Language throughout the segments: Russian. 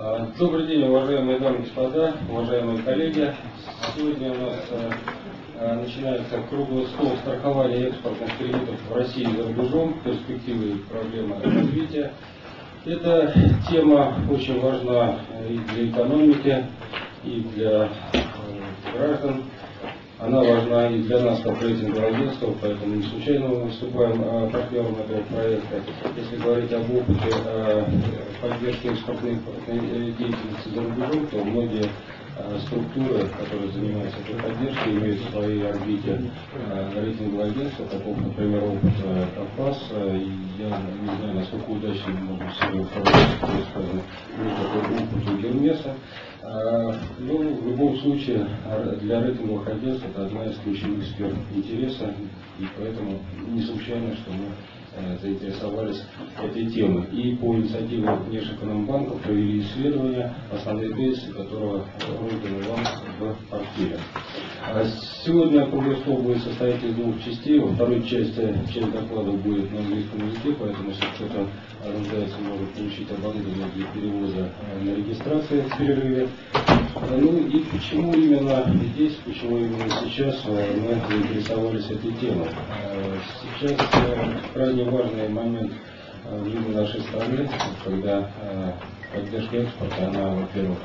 Добрый день, уважаемые дамы и господа, уважаемые коллеги. Сегодня у нас начинается круглый стол страхования экспортных кредитов в России и за рубежом, перспективы и проблемы развития. Эта тема очень важна и для экономики, и для граждан. Она важна и для нас, как рейтингового агентства, поэтому не случайно мы выступаем партнером этого проекта. Если говорить об опыте поддержки экспортной деятельности за рубежом, то многие структуры, которые занимаются этой поддержкой, имеют в своей орбите рейтингового агентства, таков, например, опыт Кавказ. Я не знаю, насколько удачно можно себе использовать такой опыт у Гермеса. Но в любом случае для рейтинговых агентств это одна из ключевых сфер интереса, и поэтому не случайно, что мы заинтересовались этой темой. И по инициативе Внешэкономбанка провели исследования, основные тезисы которого розданы вам в портфеле. Сегодня круглый стол будет состоять из двух частей. Во второй части часть доклада будет на английском языке, поэтому если кто-то нуждается, может получить оборудование для перевода на регистрацию в перерыве. Ну и почему именно здесь, почему именно сейчас мы заинтересовались этой темой? Сейчас крайне важный момент в жизни нашей страны, когда поддержка экспорта, она, во-первых,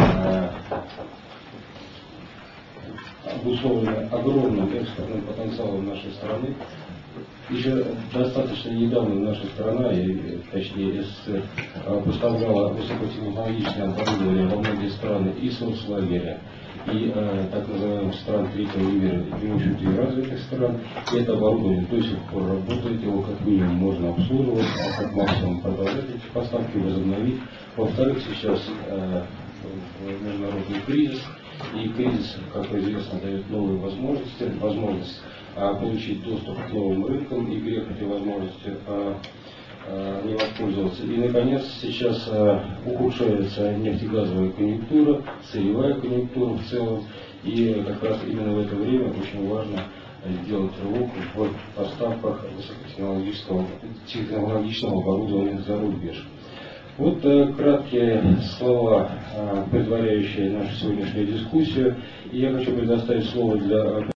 обусловлена огромным экспортным потенциалом нашей страны. Еще достаточно недавно наша страна, точнее СССР, поставляла высокотехнологичное оборудование во многие страны и соцлагеря, и так называемых стран третьего мира, и в общем-то и развитых стран. И это оборудование до сих пор работает, его как минимум можно обслуживать, а как максимум продолжать эти поставки, возобновить. Во-вторых, сейчас международный кризис, и кризис, как известно, дает новые возможности, возможность получить доступ к новым рынкам, и грех этой возможности не воспользоваться. И, наконец, сейчас ухудшается нефтегазовая конъюнктура, сырьевая конъюнктура в целом, и как раз именно в это время очень важно сделать рывок в поставках высокотехнологичного оборудования за рубеж. Вот краткие слова, предваряющие нашу сегодняшнюю дискуссию. И я хочу предоставить слово для